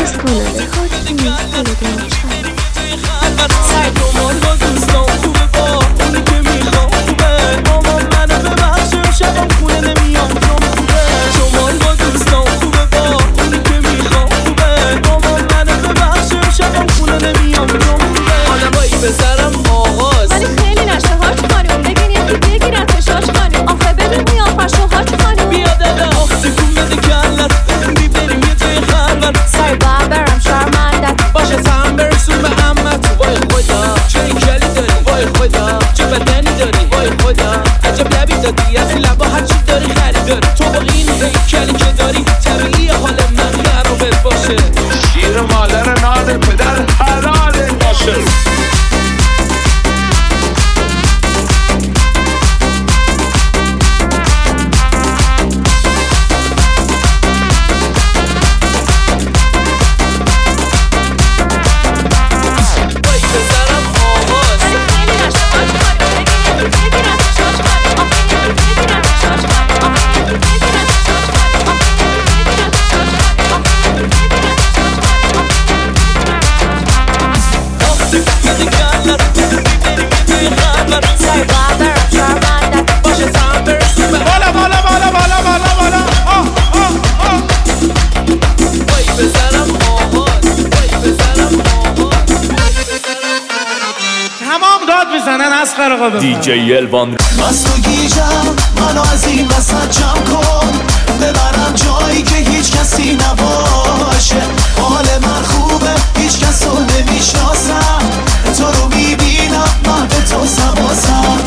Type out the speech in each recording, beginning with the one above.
DJ Elvan مستو گیجم منو از این وسط جمع کن ببرم جایی که هیچ کسی نباشه حال من خوبه هیچ کس رو نمیشناسم تو رو میبینم من به تو سواسم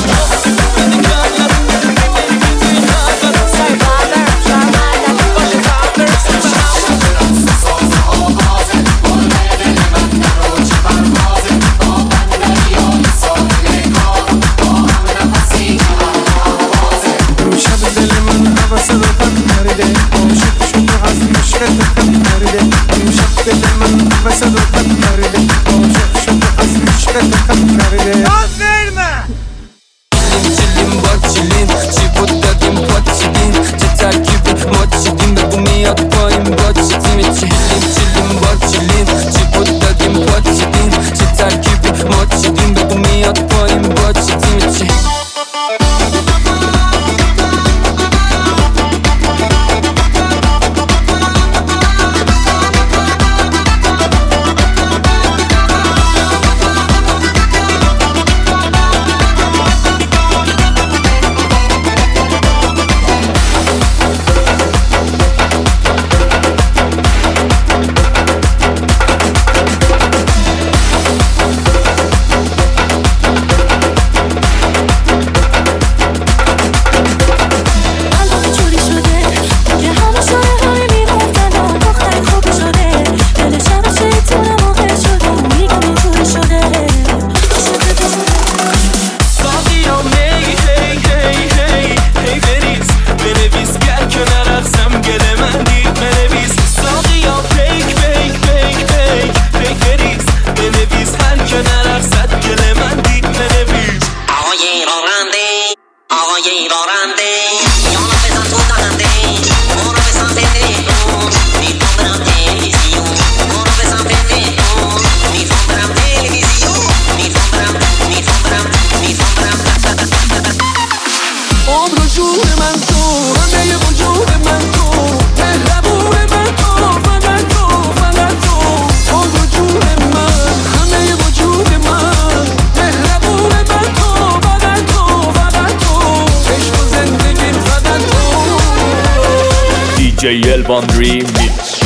DJ Elvan Remix.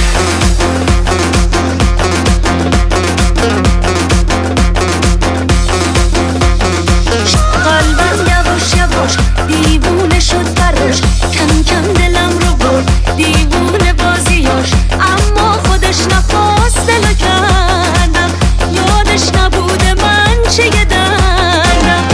قلبم یواش یواش دیوونه شد براش کم کم دلم رو برد دیوونه بازیاش اما خودش نخواست دلو کردم یادش نبوده من چه دردم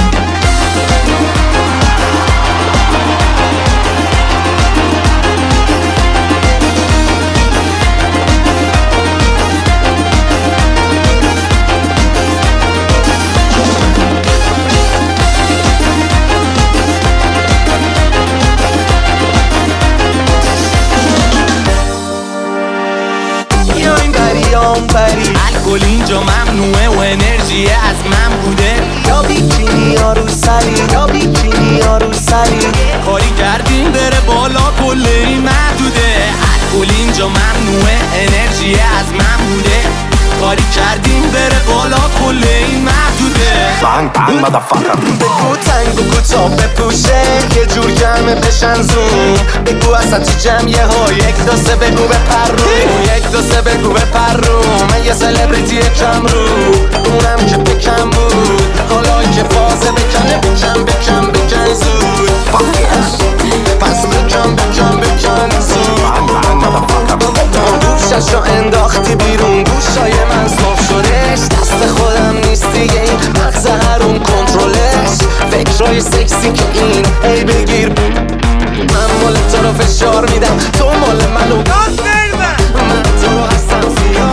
اون پری. الکل اینجا ممنوعه و انرژی از من بوده. یا بیکینی یا رو سری، یا بیکینی یا رو سری. کاری کردیم بره بالا کل این محدوده. الکل اینجا ممنوعه انرژی از من بوده. کاری کردیم بره بالا کل این محدوده. bang bang motherfucker. بگو تنگ و کوتاه بپوشه یه جور جمعه بشن زون. بگو اصلا تو جمعیه ها یک دو سه بگو به پرون، یک دو سه بگو به پرون. من یه سلبریتی کم رو اونم که بکم بود. حالا که فازه بکنه بکن زود. پس بکن زود. گوشش رو انداختی بیرون، گوشای من صاف شدش. دست خودم نیست دیگه این مغز هرون کنترلش. فکرای سکسی که این ای بگیر. من مال تو رو فشار میدم، تو مال منو. من تو رو هستم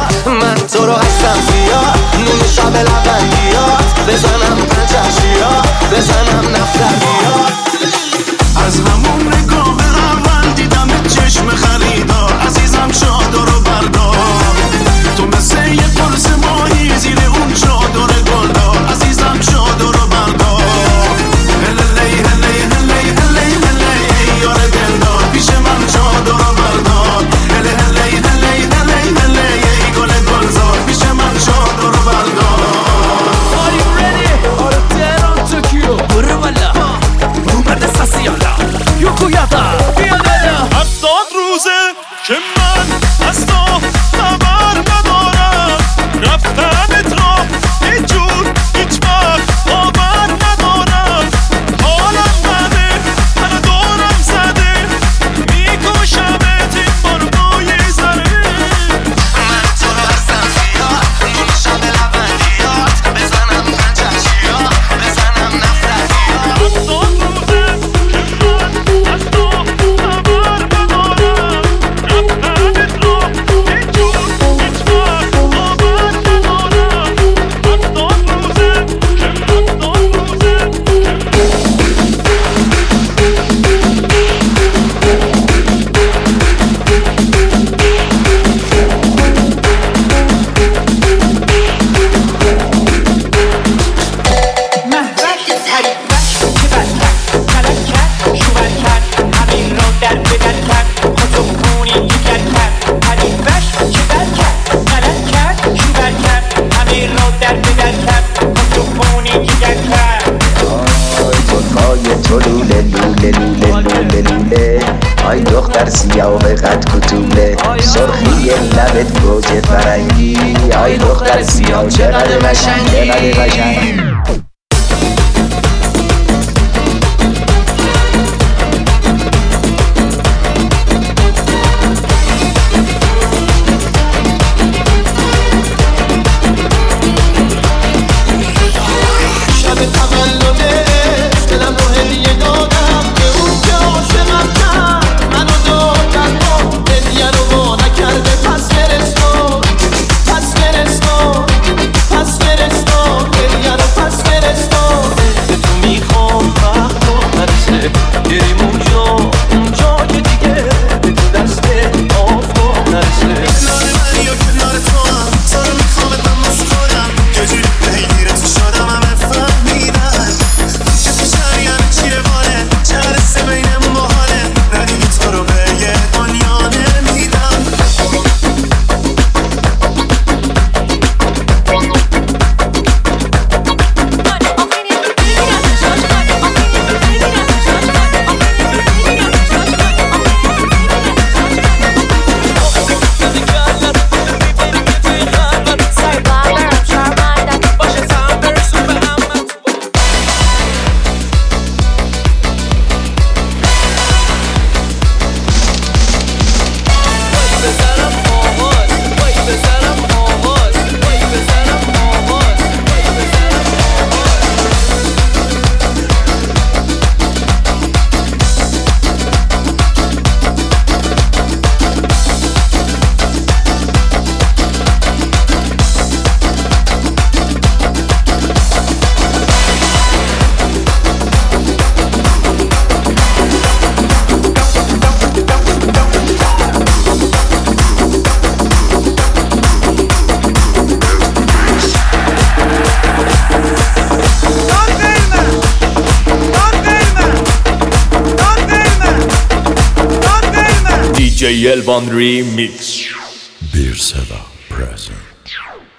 زیاد نون شب لبندیات. بزنم پنجشیات، بزنم نفتریات. از همون نگاه اول دیدم چشم خریدار. عزیزم چادر رو بردار، تو مثل یه قرص ماهی زیر اون چادر گلدار. عزیزم چادر رو بردار. هلی هلی هلی هلی هلی یار دلدار. پیش من چادر رو بردار. هلی هلی هلی هلی هلی گل گلزار. پیش من چادر رو بردار. Are you ready? آره تهران توکیو برو بالا اومده ساسیالا یوکویاتا بیا بالا. 70 روزه که من از تو خبر ندارم. رفتنت را یه جور هیچ وقت باور ندارم. حالم بده من دورم زده میکشمت این بار با یه ذره. من تو رو هستم زیاد نون شب لبندیات. بزنم پنجشیات، بزنم نفتریات. 70 روزه که من از تو خبر ندارم. رفتنت را یه جور هیچ وقت باور ندارم. 70 روزه محبت حریفش که بد کرد، غلط کرد، شوور کرد، همین رو در بدر کرد، خودمونی دیگر کرد. حریفش که بد کرد، غلط کرد، شوور کرد، همین رو در بدر کرد، خودمونی دیگر کرد. زلفای تو لوله لوله لوله لوله لوله. آی دختر سیاه قد کتوله. سرخی لبت گوجه فرنگی. آی دختر سیاه چقدر قشنگی. شب تولده دلم رو هدیه دادم که اون که عاشقم کرد منو داد تنها. هدیه رو وا نکرده پس فرستاد. هدیه رو پس DJ Elvan Remix. Bir Seda present.